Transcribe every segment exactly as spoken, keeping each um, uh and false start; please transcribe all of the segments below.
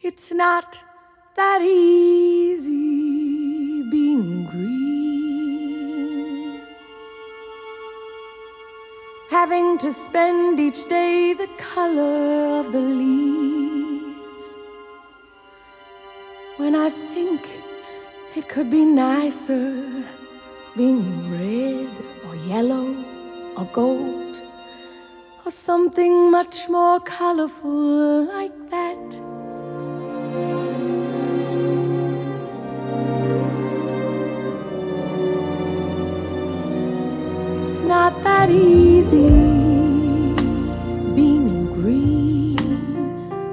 It's not that easy being green, having to spend each day the color of the leaves, when I think it could be nicer being red or yellow or gold, or something much more colorful like that. It's not that easy being green.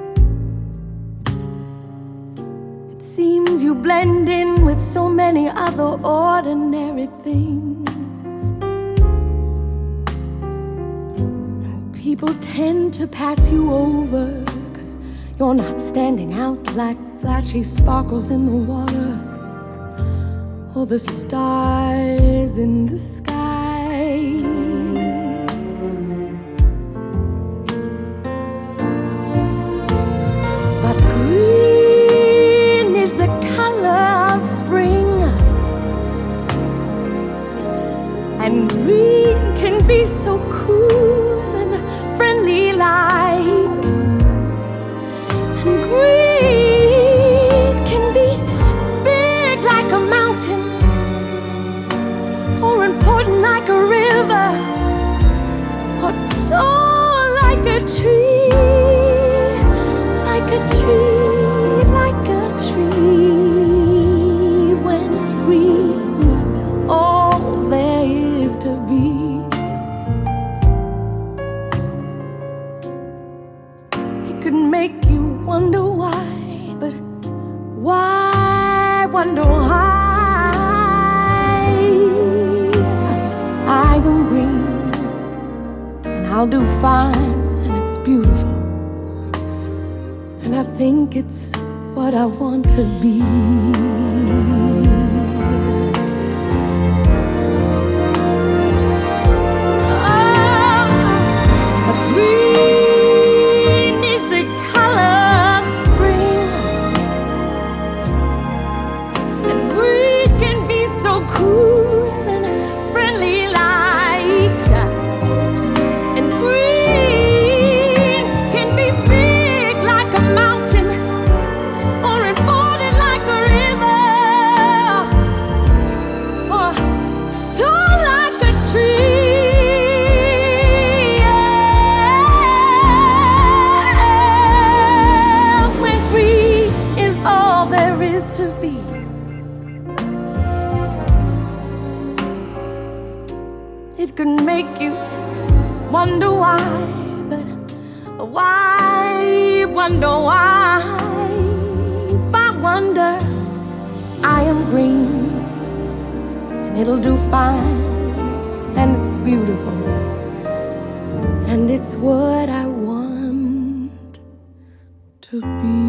It seems you blend in with so many other ordinary things. People tend to pass you over 'cause you're not standing out like flashy sparkles in the water or the stars in the sky. But green is the color of spring, and green can be so cool and friendly like, and green can be big like a mountain or important like a river or tall like a tree, like a tree, like a tree. When green is all there is to be, it could make you wonder why, but why wonder why? I am green, and I'll do fine, and it's beautiful, and I think it's what I want to be. Oh, green is the color of spring, and green can be so cool and friendly like, and green can be big like a mountain or important like a river or tall like a tree. Yeah. When green is all there is to be, it could make you wonder why, but why wonder why? I wonder I am green, and it'll do fine, and it's beautiful, and it's what I want to be.